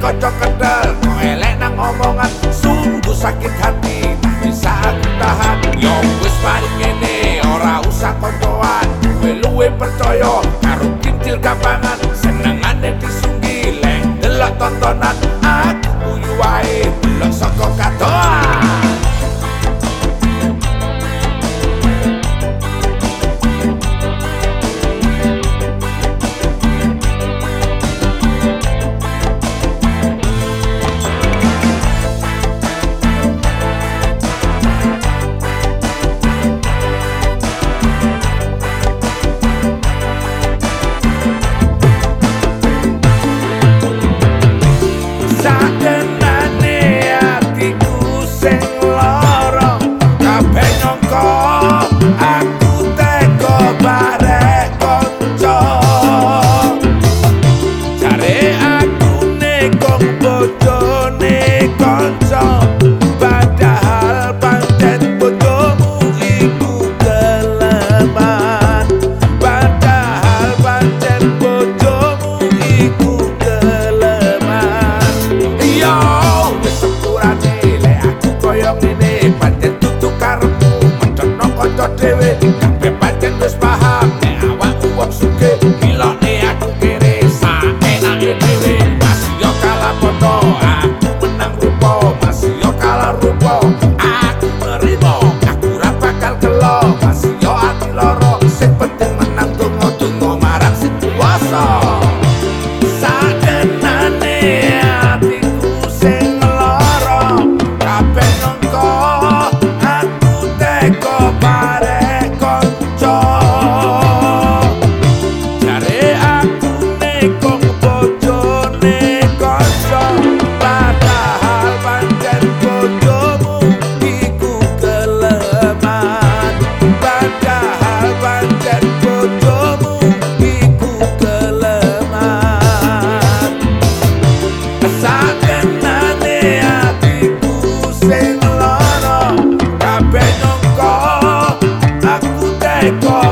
kanca kendel kok elek nang omongan sungguh sakit hati tak bisa aku tahan yo wis paling ngene ora usah koncoan luwe percaya karo kintil gampangan senengane disunggi leng delok tontonan aku guyu wae delok saka katoan. Dewe kabeh pancen wis paham nek awakku wong sugih ilone aku kere saenake dhewe masih yo kalah foto aku menang rupa masih yo kalah rupa aku nerima aku ora bakal gelo masih yo ati loro sing penting menang donga-donga marang sing kuwasa sadenane atiku sing lara kabeh nongko aku teko Go.